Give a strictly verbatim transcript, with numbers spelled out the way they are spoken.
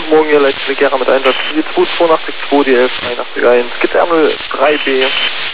Guten Morgen, hier Leitstelle Gera mit Einsatz. Die zwei zwei acht zwei, die elf drei acht eins, Skizze R null drei B,